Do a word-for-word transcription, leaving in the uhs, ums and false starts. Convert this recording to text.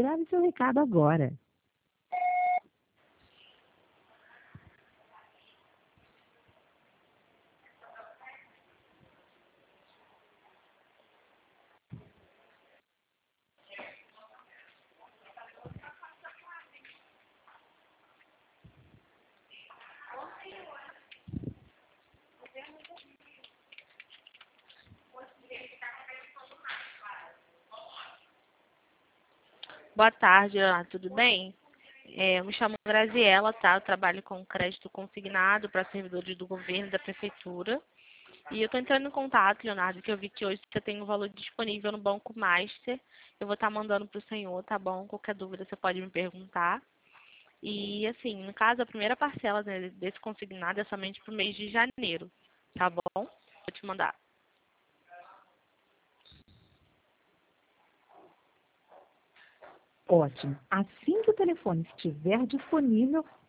Grave seu recado agora. Boa tarde, Leonardo, tudo bem? É, eu me chamo Graziela, tá? Eu trabalho com crédito consignado para servidores do governo e da prefeitura. E eu estou entrando em contato, Leonardo, que eu vi que hoje você tem um valor disponível no Banco Master. Eu vou estar mandando para o senhor, tá bom? Qualquer dúvida você pode me perguntar. E, assim, no caso, a primeira parcela, né, desse consignado é somente para o mês de janeiro, tá bom? Vou te mandar. Ótimo. Assim que o telefone estiver disponível,